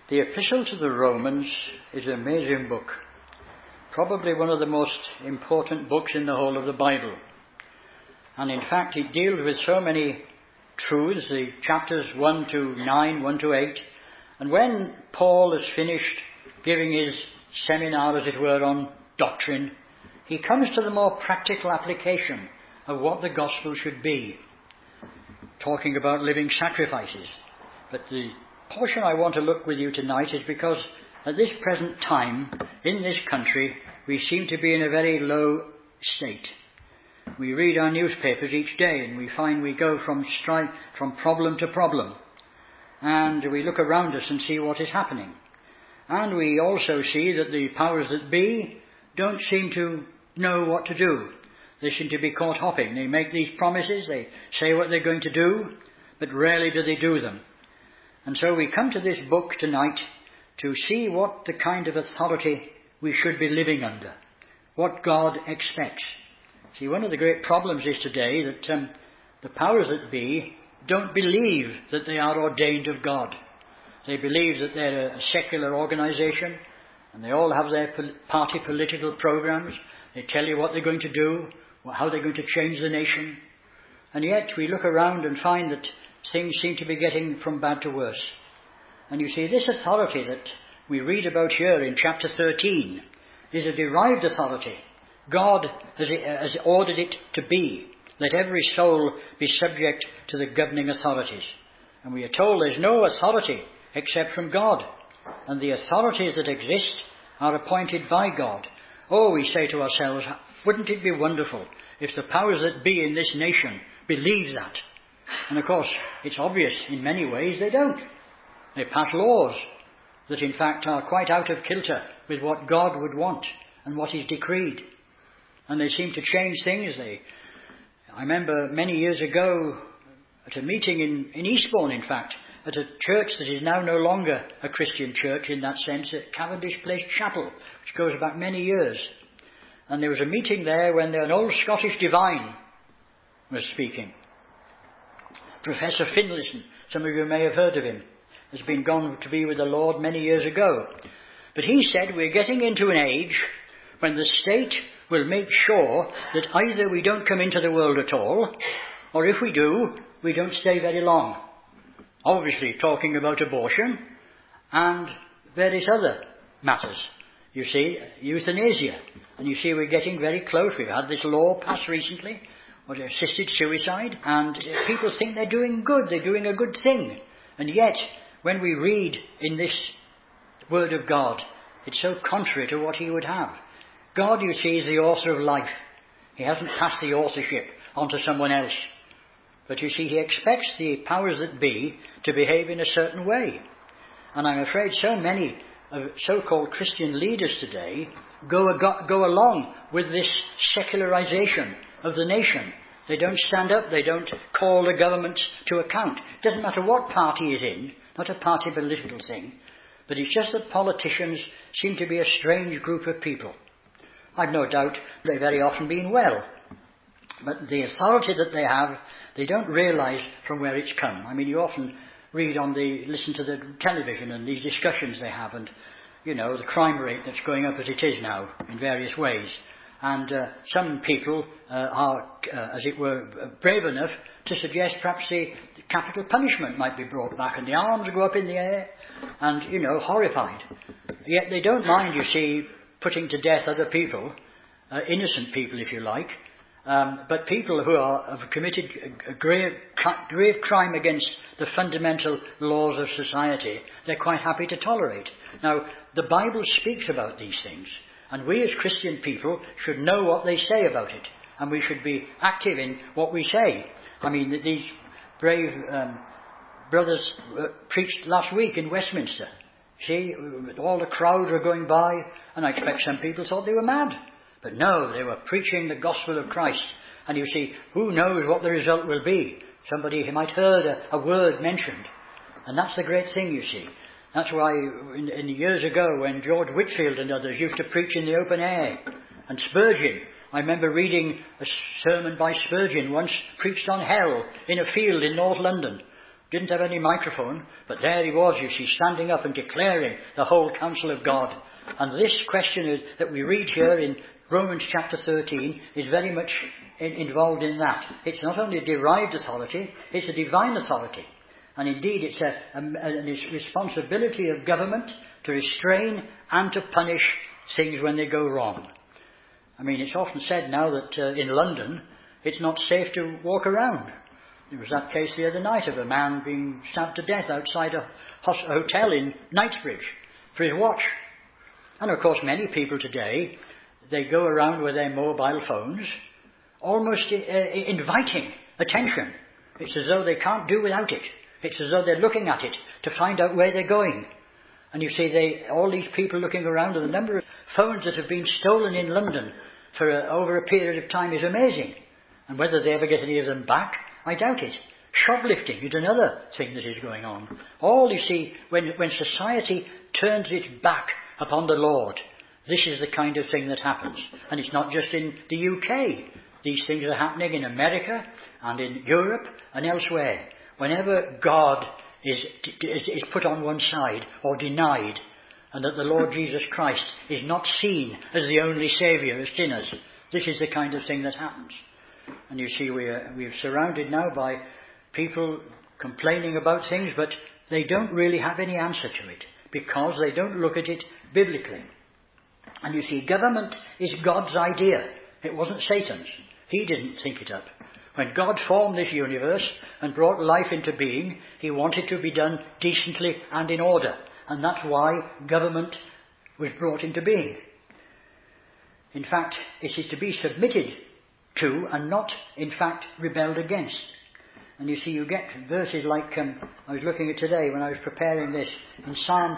The Epistle to the Romans is an amazing book. Probably one of the most important books in the whole of the Bible. And in fact, it deals with so many truths, the chapters 1 to 9, 1 to 8. And when Paul has finished giving his seminar, as it were, on doctrine, he comes to the more practical application of what the gospel should be, talking about living sacrifices. But the portion I want to look with you tonight is because at this present time, in this country, we seem to be in a very low state. We read our newspapers each day and we find we go from problem to problem. And we look around us and see what is happening. And we also see that the powers that be don't seem to know what to do. They seem to be caught hopping. They make these promises, they say what they're going to do, but rarely do they do them. And so we come to this book tonight to see what the kind of authority we should be living under, what God expects. See, one of the great problems is today that the powers that be don't believe that they are ordained of God. They believe that they're a secular organisation and they all have their party political programmes. They tell you what they're going to do, how they're going to change the nation. And yet we look around and find that things seem to be getting from bad to worse. And you see, this authority that we read about here in chapter 13 is a derived authority. God has ordered it to be. Let every soul be subject to the governing authorities. And we are told there's no authority except from God. And the authorities that exist are appointed by God. Oh, we say to ourselves, wouldn't it be wonderful if the powers that be in this nation believed that? And of course, it's obvious in many ways they don't. They pass laws that in fact are quite out of kilter with what God would want and what is decreed. And they seem to change things. I remember many years ago at a meeting in Eastbourne, in fact, at a church that is now no longer a Christian church in that sense, at Cavendish Place Chapel, which goes back many years. And there was a meeting there when an old Scottish divine was speaking. Professor Finlayson, some of you may have heard of him, has been gone to be with the Lord many years ago. But he said we're getting into an age when the state will make sure that either we don't come into the world at all, or if we do, we don't stay very long. Obviously talking about abortion and various other matters. You see, euthanasia. And you see we're getting very close. We've had this law passed recently, assisted suicide, and people think they're doing good, they're doing a good thing. And yet, when we read in this Word of God, it's so contrary to what he would have. God, you see, is the author of life. He hasn't passed the authorship on to someone else. But you see, he expects the powers that be to behave in a certain way. And I'm afraid so many of so-called Christian leaders today go along with this secularization of the nation. They don't stand up, they don't call the government to account. It doesn't matter what party is in, not a party political thing, but it's just that politicians seem to be a strange group of people. I've no doubt they've very often been well, but the authority that they have, they don't realise from where it's come. I mean, you often listen to the television and these discussions they have, and, you know, the crime rate that's going up as it is now in various ways. And some people are, as it were, brave enough to suggest perhaps the capital punishment might be brought back and the arms go up in the air and, you know, horrified. Yet they don't mind, you see, putting to death other people, innocent people if you like, but people who have committed a grave crime against the fundamental laws of society, they're quite happy to tolerate. Now, the Bible speaks about these things. And we as Christian people should know what they say about it. And we should be active in what we say. I mean, these brave brothers preached last week in Westminster. See, all the crowds were going by, and I expect some people thought they were mad. But no, they were preaching the gospel of Christ. And you see, who knows what the result will be? Somebody might have heard a word mentioned. And that's the great thing, you see. That's why in the years ago when George Whitefield and others used to preach in the open air, and Spurgeon, I remember reading a sermon by Spurgeon once preached on hell in a field in North London. Didn't have any microphone, but there he was, you see, standing up and declaring the whole counsel of God. And this question that we read here in Romans chapter 13 is very much involved in that. It's not only a derived authority, it's a divine authority. And indeed it's a responsibility of government to restrain and to punish things when they go wrong. I mean, it's often said now that in London it's not safe to walk around. There was that case the other night of a man being stabbed to death outside a hotel in Knightsbridge for his watch. And of course many people today, they go around with their mobile phones almost inviting attention. It's as though they can't do without it. It's as though they're looking at it to find out where they're going. And you see all these people looking around, and the number of phones that have been stolen in London for over a period of time is amazing. And whether they ever get any of them back, I doubt it. Shoplifting is another thing that is going on. All, you see, when society turns its back upon the Lord, this is the kind of thing that happens. And it's not just in the UK. These things are happening in America and in Europe and elsewhere. Whenever God is put on one side or denied, and that the Lord Jesus Christ is not seen as the only Saviour of sinners, this is the kind of thing that happens. And you see, we're surrounded now by people complaining about things, but they don't really have any answer to it, because they don't look at it biblically. And you see, government is God's idea. It wasn't Satan's. He didn't think it up. When God formed this universe and brought life into being, he wanted to be done decently and in order. And that's why government was brought into being. In fact, it is to be submitted to and not, in fact, rebelled against. And you see, you get verses like, I was looking at today when I was preparing this, in Psalm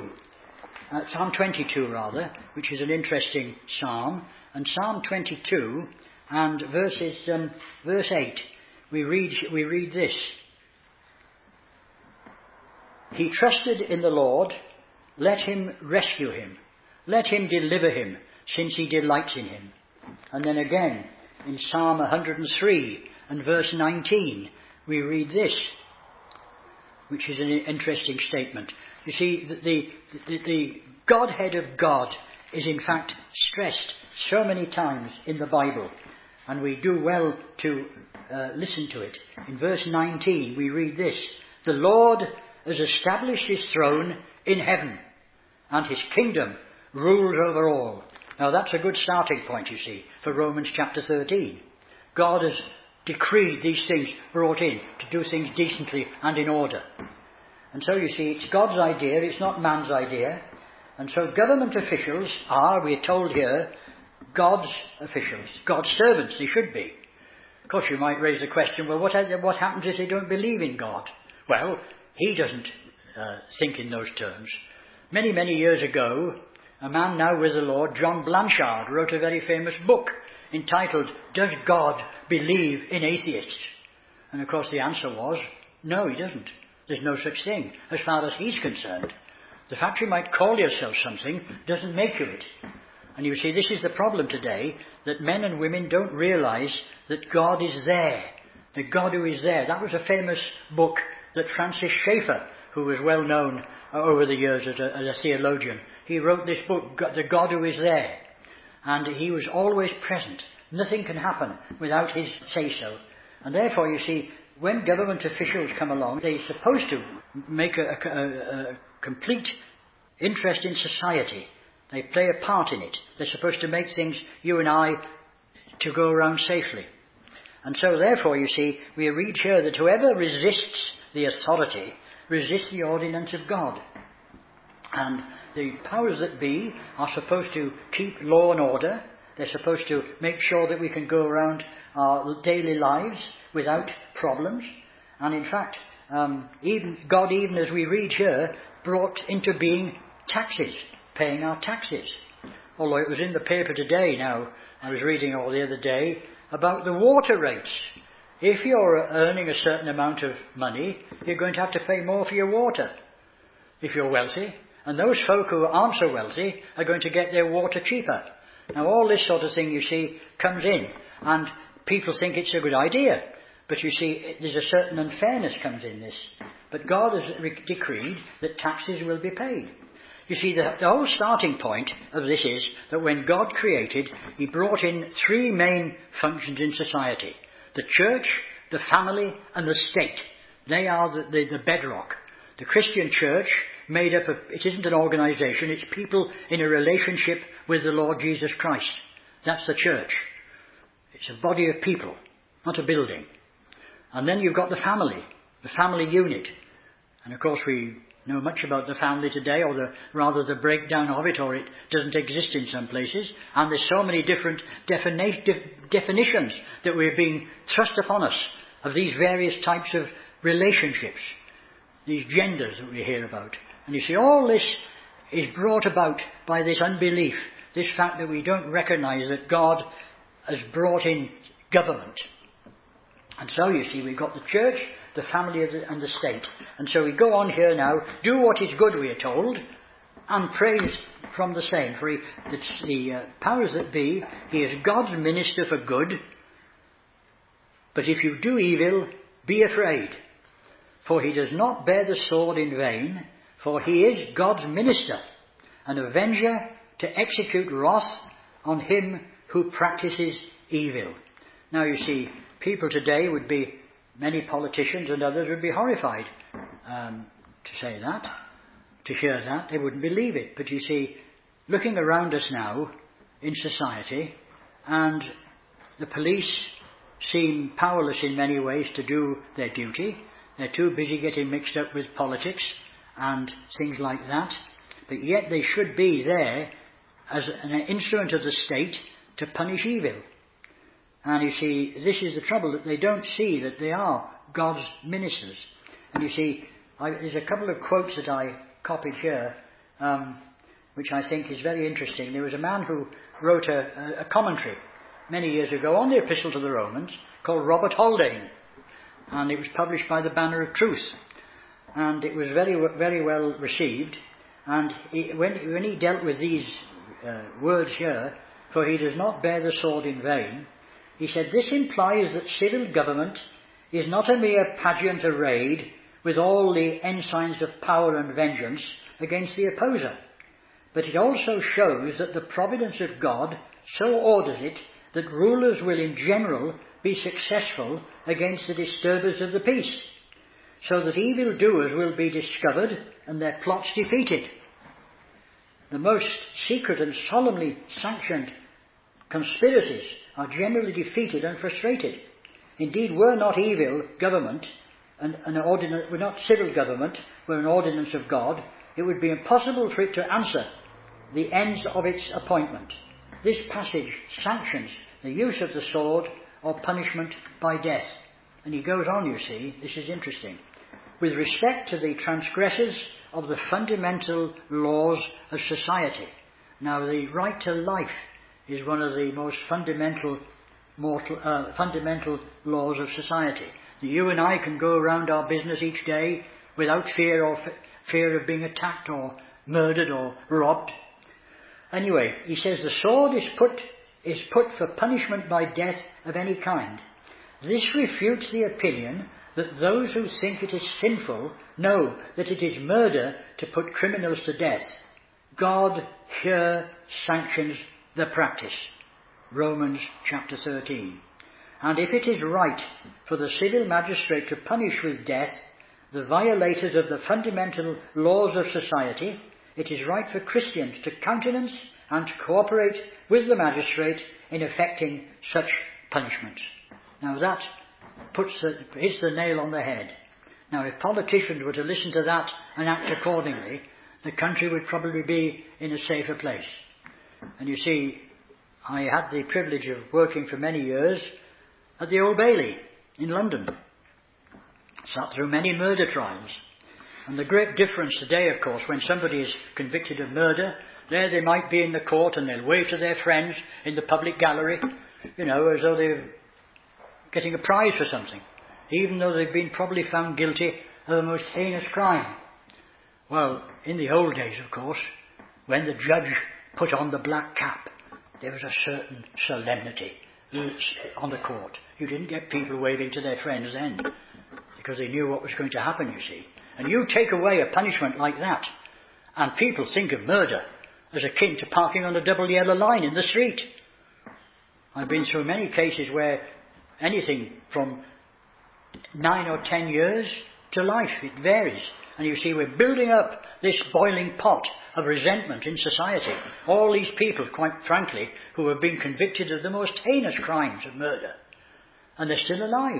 22 rather, which is an interesting psalm. And Psalm 22 and verse 8, we read this. He trusted in the Lord, let him rescue him. Let him deliver him, since he delights in him. And then again, in Psalm 103 and verse 19, we read this, which is an interesting statement. You see, the Godhead of God is in fact stressed so many times in the Bible, and we do well to listen to it. In verse 19, we read this: the Lord has established his throne in heaven, and his kingdom rules over all. Now that's a good starting point, you see, for Romans chapter 13. God has decreed these things brought in to do things decently and in order. And so you see, it's God's idea, it's not man's idea. And so government officials are, we're told here, God's officials, God's servants, they should be. Of course you might raise the question, well, what happens if they don't believe in God? Well, he doesn't think in those terms. Many, many years ago, a man now with the Lord, John Blanchard, wrote a very famous book entitled, Does God Believe in Atheists? And of course the answer was, no, he doesn't. There's no such thing, as far as he's concerned. The fact you might call yourself something doesn't make you it. And you see, this is the problem today, that men and women don't realise that God is there. The God who is there. That was a famous book that Francis Schaeffer, who was well known over the years as a theologian, he wrote this book, The God Who Is There. And he was always present. Nothing can happen without his say-so. And therefore, you see, when government officials come along, they're supposed to make a complete interest in society. They play a part in it. They're supposed to make things, you and I, to go around safely. And so therefore, you see, we read here that whoever resists the authority resists the ordinance of God. And the powers that be are supposed to keep law and order. They're supposed to make sure that we can go around our daily lives without problems. And in fact, God, even as we read here, brought into being taxes, paying our taxes. Although it was in the paper today now, I was reading all the other day, about the water rates. If you're earning a certain amount of money, you're going to have to pay more for your water, if you're wealthy. And those folk who aren't so wealthy are going to get their water cheaper. Now all this sort of thing, you see, comes in, and people think it's a good idea. But you see, there's a certain unfairness comes in this. but God has decreed that taxes will be paid. You see, the whole starting point of this is that when God created, he brought in three main functions in society. The church, the family, and the state. They are the bedrock. The Christian church, made up of, it isn't an organisation, it's people in a relationship with the Lord Jesus Christ. That's the church. It's a body of people, not a building. And then you've got the family unit. And of course we know much about the family today, or the breakdown of it, or it doesn't exist in some places. And there's so many different definitions that we're being thrust upon us of these various types of relationships, these genders that we hear about. And you see, all this is brought about by this unbelief, this fact that we don't recognise that God has brought in government. And so, you see, we've got the church, the family and the state. And so we go on here now, do what is good, we are told, and praise from the same. For the powers that be, he is God's minister for good. But if you do evil, be afraid. For he does not bear the sword in vain, for he is God's minister, an avenger to execute wrath on him who practices evil. Now you see, people today would be, many politicians and others would be horrified to say that, to hear that. They wouldn't believe it. But you see, looking around us now in society, and the police seem powerless in many ways to do their duty. They're too busy getting mixed up with politics and things like that. But yet they should be there as an instrument of the state to punish evil. And you see, this is the trouble, that they don't see that they are God's ministers. And you see, there's a couple of quotes that I copied here, which I think is very interesting. There was a man who wrote a commentary many years ago on the Epistle to the Romans called Robert Haldane. And it was published by the Banner of Truth. And it was very, very well received. And when he dealt with these words here, for he does not bear the sword in vain, he said, this implies that civil government is not a mere pageant arrayed with all the ensigns of power and vengeance against the opposer, but it also shows that the providence of God so orders it that rulers will in general be successful against the disturbers of the peace, so that evildoers will be discovered and their plots defeated. The most secret and solemnly sanctioned conspiracies are generally defeated and frustrated. Indeed, were not evil government were not civil government, were an ordinance of God, it would be impossible for it to answer the ends of its appointment. This passage sanctions the use of the sword or punishment by death. And he goes on, you see, this is interesting. With respect to the transgressors of the fundamental laws of society. Now, the right to life is one of the most fundamental laws of society. You and I can go around our business each day without fear of being attacked or murdered or robbed. Anyway, he says the sword is put for punishment by death of any kind. This refutes the opinion that those who think it is sinful know that it is murder to put criminals to death. God here sanctions the practice. Romans chapter 13. And if it is right for the civil magistrate to punish with death the violators of the fundamental laws of society, it is right for Christians to countenance and to cooperate with the magistrate in effecting such punishments. Now that hits the nail on the head. Now if politicians were to listen to that and act accordingly, the country would probably be in a safer place. And you see, I had the privilege of working for many years at the Old Bailey in London. Sat through many murder trials. And the great difference today, of course, when somebody is convicted of murder, there they might be in the court and they'll wave to their friends in the public gallery, as though they're getting a prize for something, even though they've been probably found guilty of the most heinous crime. Well, in the old days, of course, when the judge put on the black cap, there was a certain solemnity on the court. You didn't get people waving to their friends then, because they knew what was going to happen, you see. And you take away a punishment like that, and people think of murder as akin to parking on a double yellow line in the street. I've been through many cases where anything from 9 or 10 years to life, it varies. And you see, we're building up this boiling pot of resentment in society. All these people, quite frankly, who have been convicted of the most heinous crimes of murder. And they're still alive.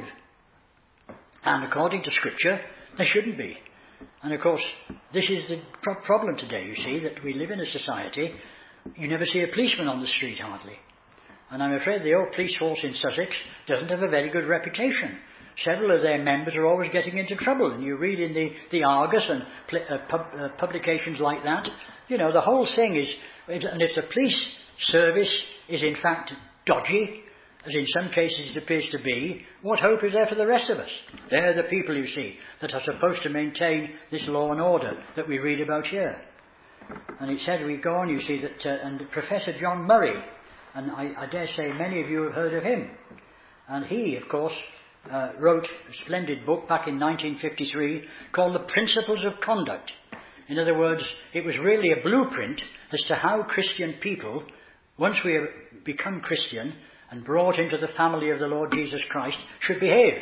And according to Scripture, they shouldn't be. And of course, this is the problem today, you see, that we live in a society, you never see a policeman on the street hardly. And I'm afraid the old police force in Sussex doesn't have a very good reputation. Several of their members are always getting into trouble, and you read in the Argus and publications like that, you know, the whole thing is, and if the police service is in fact dodgy, as in some cases it appears to be, what hope is there for the rest of us? They're the people, you see, that are supposed to maintain this law and order that we read about here. And it said, we go on, you see, that and Professor John Murray, and I dare say many of you have heard of him, and he, of course, wrote a splendid book back in 1953 called The Principles of Conduct. In other words, it was really a blueprint as to how Christian people, once we have become Christian and brought into the family of the Lord Jesus Christ, should behave.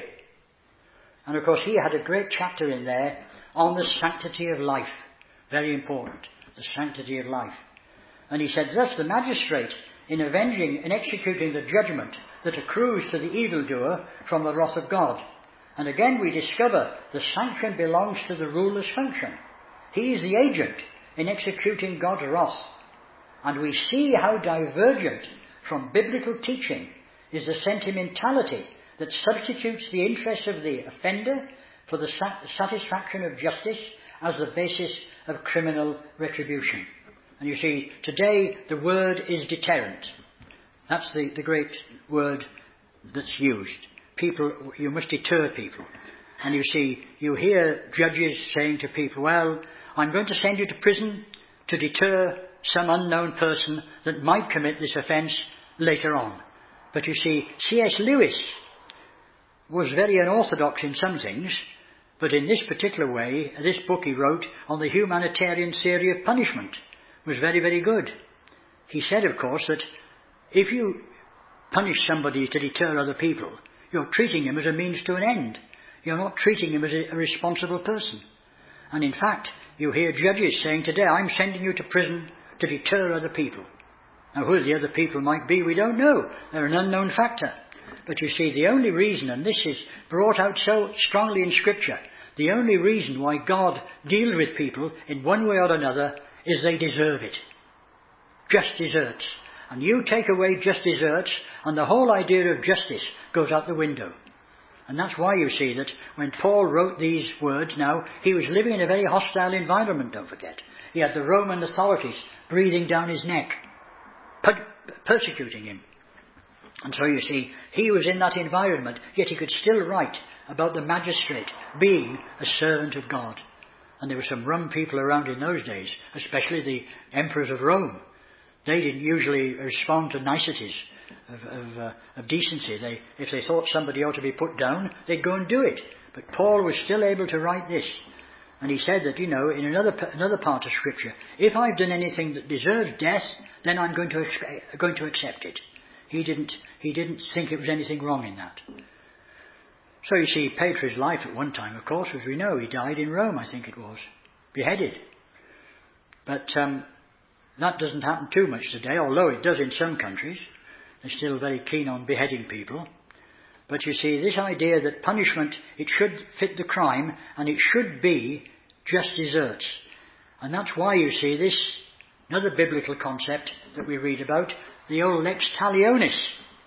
And of course he had a great chapter in there on the sanctity of life. Very important, the sanctity of life. And he said, thus the magistrate, in avenging and executing the judgment that accrues to the evildoer from the wrath of God. And again we discover the sanction belongs to the ruler's function. He is the agent in executing God's wrath. And we see how divergent from biblical teaching is the sentimentality that substitutes the interest of the offender for the satisfaction of justice as the basis of criminal retribution. And you see, today the word is deterrent. That's the great word that's used. People, you must deter people. And you see, you hear judges saying to people, well, I'm going to send you to prison to deter some unknown person that might commit this offence later on. But you see, C.S. Lewis was very unorthodox in some things, but in this particular way, this book he wrote on the humanitarian theory of punishment was very, very good. He said, of course, that if you punish somebody to deter other people, you're treating him as a means to an end. You're not treating him as a responsible person. And in fact, you hear judges saying today, I'm sending you to prison to deter other people. Now who the other people might be, we don't know. They're an unknown factor. But you see, the only reason, and this is brought out so strongly in Scripture, the only reason why God deals with people in one way or another is they deserve it. Just deserts. And you take away just deserts, and the whole idea of justice goes out the window. And that's why you see that when Paul wrote these words now, he was living in a very hostile environment, don't forget. He had the Roman authorities breathing down his neck, persecuting him. And so you see, he was in that environment, yet he could still write about the magistrate being a servant of God. And there were some rum people around in those days, especially the emperors of Rome. They didn't usually respond to niceties of decency. If they thought somebody ought to be put down, they'd go and do it. But Paul was still able to write this. And he said that, you know, in another part of Scripture, if I've done anything that deserves death, then I'm going to accept it. He didn't think it was anything wrong in that. So you see, he paid for his life at one time, of course, as we know. He died in Rome, I think it was. Beheaded. But that doesn't happen too much today, although it does in some countries. They're still very keen on beheading people. But you see, this idea that punishment, it should fit the crime, and it should be just deserts. And that's why you see this, another biblical concept that we read about, the old lex talionis.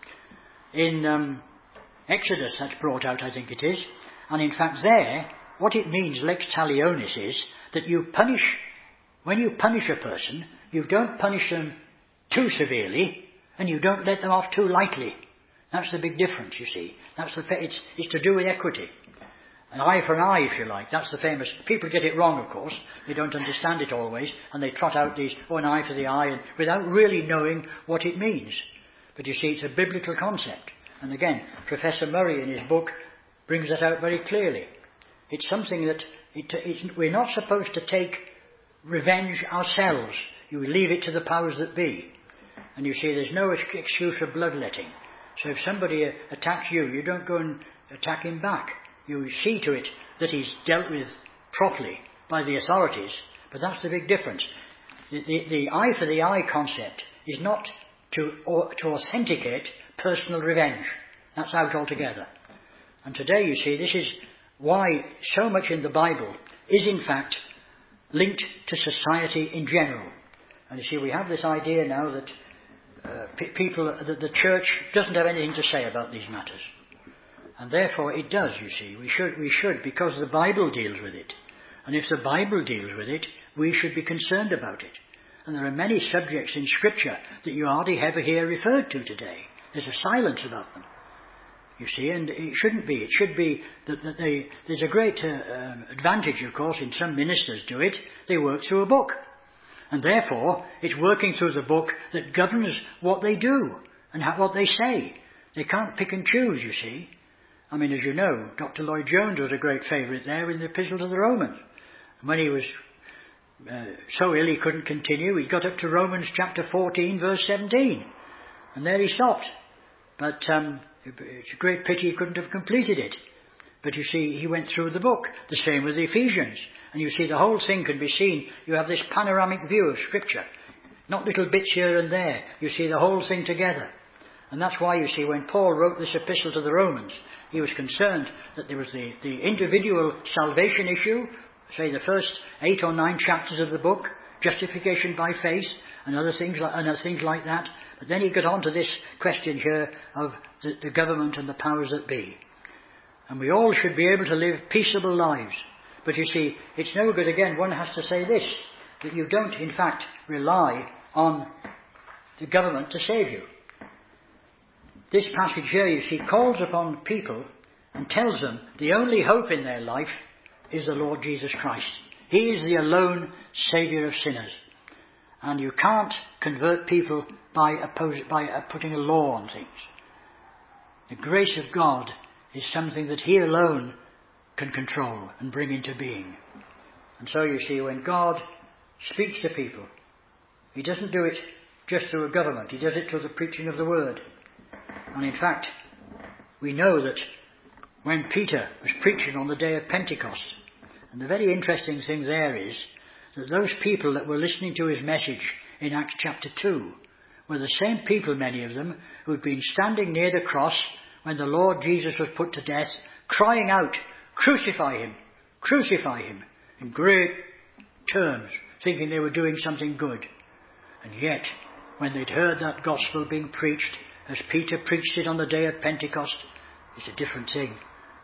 In Exodus, that's brought out, I think it is. And in fact there, what it means, lex talionis, is that you punish, when you punish a person, you don't punish them too severely, and you don't let them off too lightly. That's the big difference, you see. It's to do with equity. An eye for an eye, if you like. That's the famous... People get it wrong, of course. They don't understand it always, and they trot out these, an eye for the eye, and without really knowing what it means. But you see, it's a biblical concept. And again, Professor Murray in his book brings that out very clearly. It's something that we're not supposed to take revenge ourselves. You leave it to the powers that be. And you see, there's no excuse for bloodletting. So if somebody attacks you, you don't go and attack him back. You see to it that he's dealt with properly by the authorities. But that's the big difference. The eye for the eye concept is not to authenticate personal revenge. That's out altogether. And today, you see, this is why so much in the Bible is in fact linked to society in general. And you see, we have this idea now that the church doesn't have anything to say about these matters. And therefore it does, you see. We should, because the Bible deals with it. And if the Bible deals with it, we should be concerned about it. And there are many subjects in Scripture that you hardly ever hear referred to today. There's a silence about them. You see, and it shouldn't be. It should be that there's a great advantage, of course, in some ministers do it. They work through a book. And therefore, it's working through the book that governs what they do and what they say. They can't pick and choose, you see. I mean, as you know, Dr. Lloyd Jones was a great favourite there in the Epistle to the Romans. And when he was so ill he couldn't continue, he got up to Romans chapter 14, verse 17. And there he stopped. But it's a great pity he couldn't have completed it. But you see, he went through the book. The same with Ephesians. And you see, the whole thing can be seen. You have this panoramic view of Scripture. Not little bits here and there. You see the whole thing together. And that's why, you see, when Paul wrote this epistle to the Romans, he was concerned that there was the individual salvation issue, say the first 8 or 9 chapters of the book, justification by faith, and other things like that. But then he got on to this question here of the government and the powers that be. And we all should be able to live peaceable lives. But you see, it's no good, again, one has to say this, that you don't, in fact, rely on the government to save you. This passage here, you see, calls upon people and tells them the only hope in their life is the Lord Jesus Christ. He is the alone Saviour of sinners. And you can't convert people by putting a law on things. The grace of God is something that He alone can control and bring into being. And so you see, when God speaks to people, He doesn't do it just through a government. He does it through the preaching of the Word. And in fact, we know that when Peter was preaching on the day of Pentecost, and the very interesting thing there is that those people that were listening to his message in Acts chapter 2 were the same people, many of them, who had been standing near the cross when the Lord Jesus was put to death, crying out, "Crucify him, crucify him," in great terms, thinking they were doing something good. And yet, when they'd heard that gospel being preached, as Peter preached it on the day of Pentecost, it's a different thing.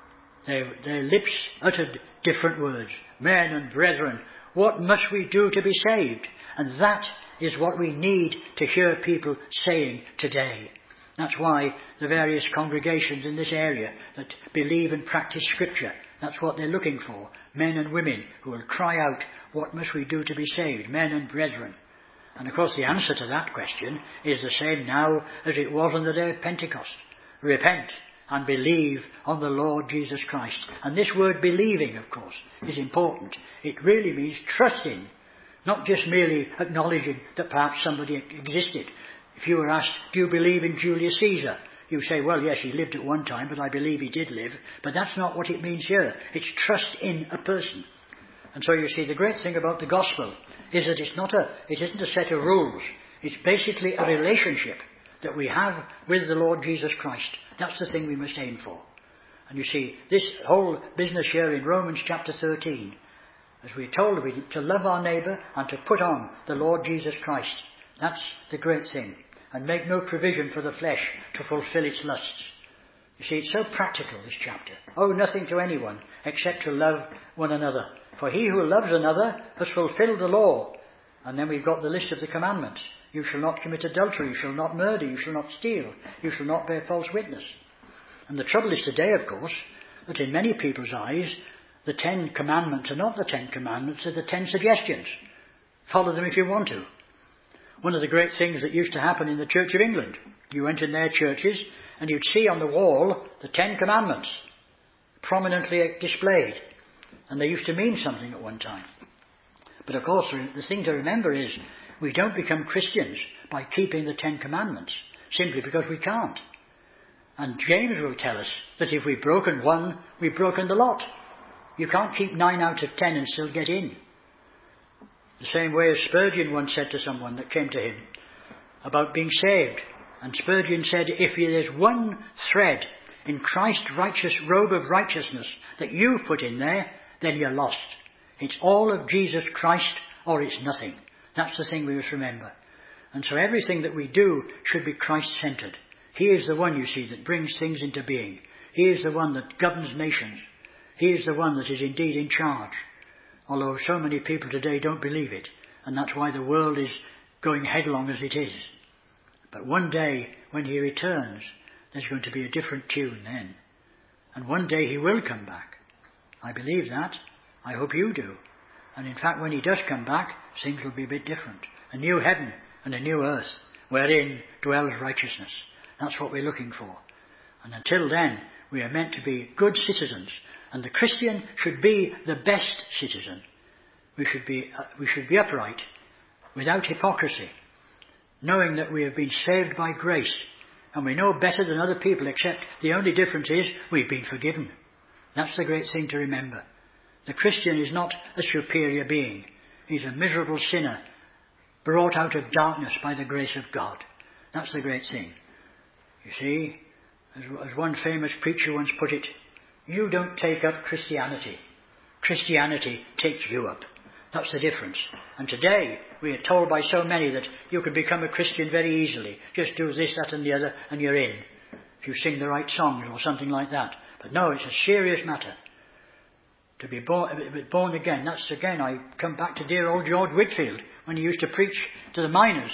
Their lips uttered different words. Men and brethren, what must we do to be saved? And that is what we need to hear people saying today. That's why the various congregations in this area that believe and practice Scripture, that's what they're looking for. Men and women who will cry out, what must we do to be saved? Men and brethren. And of course the answer to that question is the same now as it was on the day of Pentecost. Repent and believe on the Lord Jesus Christ. And this word believing, of course, is important. It really means trusting, not just merely acknowledging that perhaps somebody existed. If you were asked, do you believe in Julius Caesar? You say, well, yes, he lived at one time, but I believe he did live. But that's not what it means here. It's trust in a person. And so you see, the great thing about the gospel is that it isn't a set of rules. It's basically a relationship that we have with the Lord Jesus Christ. That's the thing we must aim for. And you see, this whole business here in Romans chapter 13, as we're told to love our neighbour and to put on the Lord Jesus Christ. That's the great thing. And make no provision for the flesh to fulfill its lusts. You see, it's so practical, this chapter. Owe nothing to anyone except to love one another. For he who loves another has fulfilled the law. And then we've got the list of the commandments. You shall not commit adultery, you shall not murder, you shall not steal, you shall not bear false witness. And the trouble is today, of course, that in many people's eyes, the 10 commandments are not the 10 commandments, they're the 10 suggestions. Follow them if you want to. One of the great things that used to happen in the Church of England, you went in their churches and you'd see on the wall the 10 commandments prominently displayed. and they used to mean something at one time. But of course, the thing to remember is we don't become Christians by keeping the 10 Commandments, simply because we can't. And James will tell us that if we've broken one, we've broken the lot. You can't keep 9 out of 10 and still get in. The same way as Spurgeon once said to someone that came to him about being saved. And Spurgeon said, if there's one thread in Christ's righteous robe of righteousness that you put in there, then you're lost. It's all of Jesus Christ or it's nothing. That's the thing we must remember. And so everything that we do should be Christ-centred. He is the one, you see, that brings things into being. He is the one that governs nations. He is the one that is indeed in charge. Although so many people today don't believe it. And that's why the world is going headlong as it is. But one day, when he returns, there's going to be a different tune then. And one day he will come back. I believe that. I hope you do. And in fact, when he does come back, things will be a bit different. A new heaven and a new earth, wherein dwells righteousness. That's what we're looking for. And until then, we are meant to be good citizens. And the Christian should be the best citizen. We should be upright, without hypocrisy, knowing that we have been saved by grace. And we know better than other people, except the only difference is we've been forgiven. That's the great thing to remember. The Christian is not a superior being. He's a miserable sinner, brought out of darkness by the grace of God. That's the great thing. You see, as one famous preacher once put it, you don't take up Christianity. Christianity takes you up. That's the difference. And today, we are told by so many that you can become a Christian very easily. Just do this, that and the other, and you're in. If you sing the right songs or something like that. But no, it's a serious matter. To be born again, that's again, I come back to dear old George Whitfield, when he used to preach to the miners.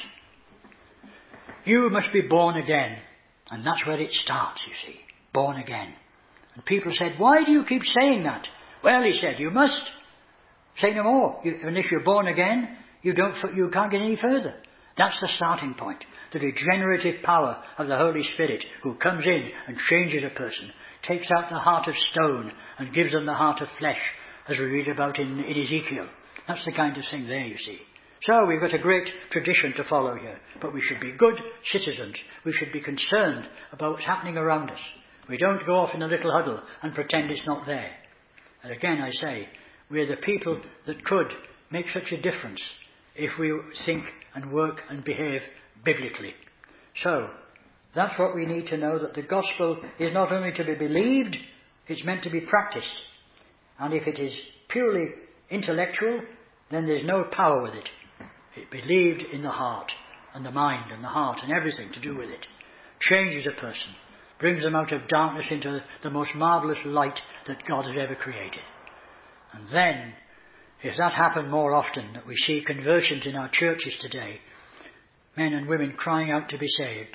You must be born again. And that's where it starts, you see. Born again. And people said, why do you keep saying that? Well, he said, you must. Say no more. And if you're born again, you can't get any further. That's the starting point. The regenerative power of the Holy Spirit who comes in and changes a person, takes out the heart of stone and gives them the heart of flesh, as we read about in Ezekiel. That's the kind of thing there, you see. So we've got a great tradition to follow here. But we should be good citizens. We should be concerned about what's happening around us. We don't go off in a little huddle and pretend it's not there. And again I say, we're the people that could make such a difference if we think and work and behave biblically. So, that's what we need to know, that the gospel is not only to be believed, it's meant to be practiced. And if it is purely intellectual, then there's no power with it. It believed in the heart, and the mind, and the heart, and everything to do with it. Changes a person, brings them out of darkness into the most marvellous light that God has ever created. And then, if that happened more often, that we see conversions in our churches today, men and women crying out to be saved,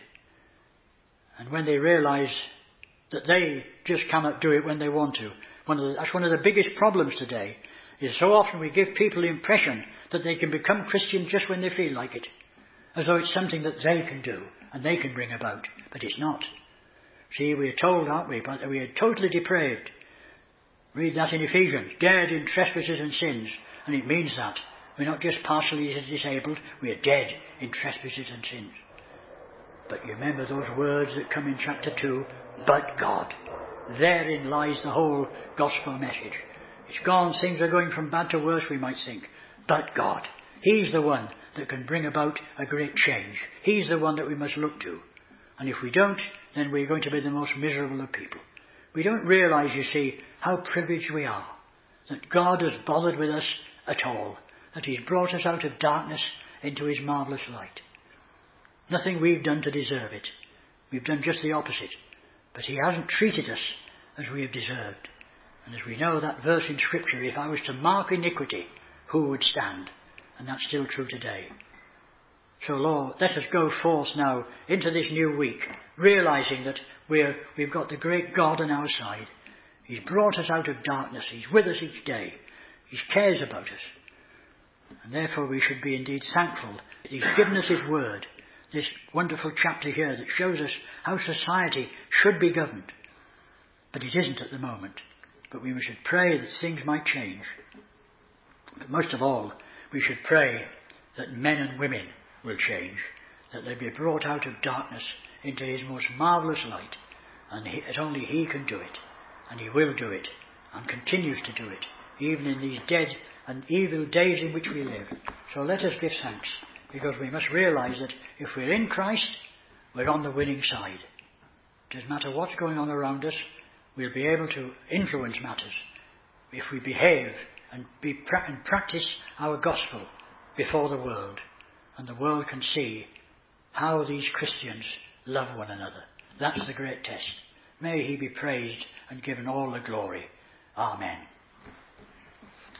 and when they realise that they just cannot do it when they want to, that's one of the biggest problems today, is so often we give people the impression that they can become Christian just when they feel like it, as though it's something that they can do and they can bring about, but it's not. See, we are told, aren't we, that we are totally depraved. Read that in Ephesians, dead in trespasses and sins, and it means that. We're not just partially disabled, we are dead in trespasses and sins. But you remember those words that come in chapter 2, but God. Therein lies the whole gospel message. It's gone, things are going from bad to worse, we might think. But God. He's the one that can bring about a great change. He's the one that we must look to. And if we don't, then we're going to be the most miserable of people. We don't realise, you see, how privileged we are. That God has bothered with us at all. That He's brought us out of darkness into His marvellous light. Nothing we've done to deserve it. We've done just the opposite. But He hasn't treated us as we have deserved. And as we know that verse in Scripture, if I was to mark iniquity, who would stand? And that's still true today. So Lord, let us go forth now into this new week, realising that we've got the great God on our side. He's brought us out of darkness. He's with us each day. He cares about us. And therefore we should be indeed thankful that He's given us His word, this wonderful chapter here that shows us how society should be governed. But it isn't at the moment. but we should pray that things might change. But most of all, we should pray that men and women will change, that they be brought out of darkness into his most marvellous light, and that only he can do it, and he will do it, and continues to do it, even in these dead and evil days in which we live. So let us give thanks, because we must realise that if we're in Christ, we're on the winning side. It doesn't matter what's going on around us, we'll be able to influence matters if we behave and practice our gospel before the world, and the world can see how these Christians love one another. That's the great test. May he be praised and given all the glory. Amen.